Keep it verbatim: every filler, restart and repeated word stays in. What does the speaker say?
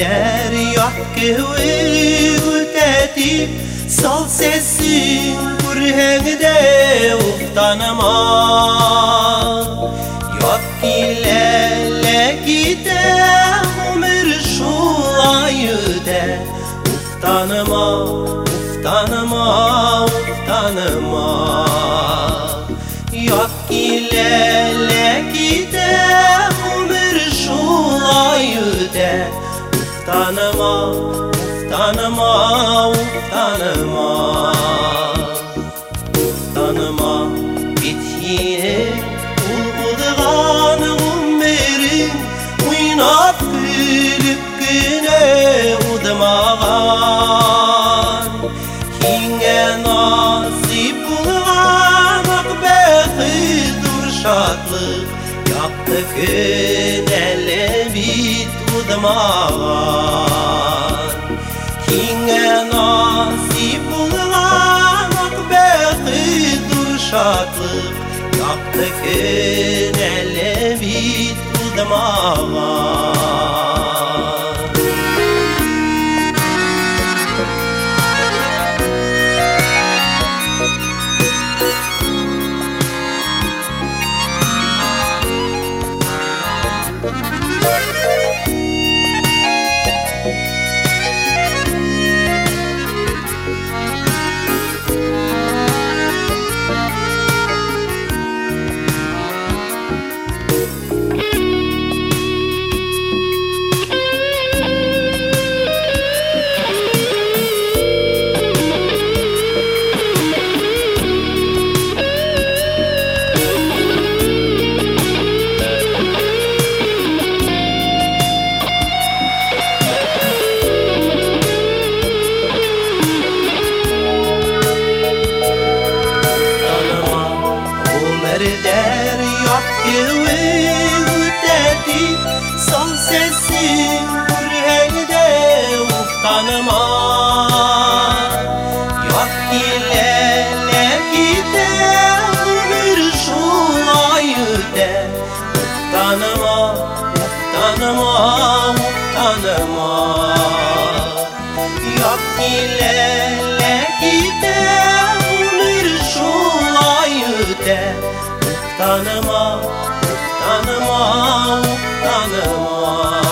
der yakkı gülteti sal sesin kurhengde uftanıma yakkilele gide umur şu ayıde uftanıma uftanıma uftanıma yakkilele gide umur şu ayıde uftanıma uftanıma uftanıma uftanıma bittiğine ulgudağan ummerin uynap gülüp güne udmağan kinge nasip bulğan akbehi dur şatlık yaptı günele bit udmağan kinge nasip bulğan akbehi dur şatlık yaptı günele bit udmağan der yakkı gülteti sal sesin kurhengde uftanıma yakkilele gide umur şu ayıde uftanıma uftanıma uftanıma yakkilele gide umur şu ayıde uftanıma uftanıma uftanıma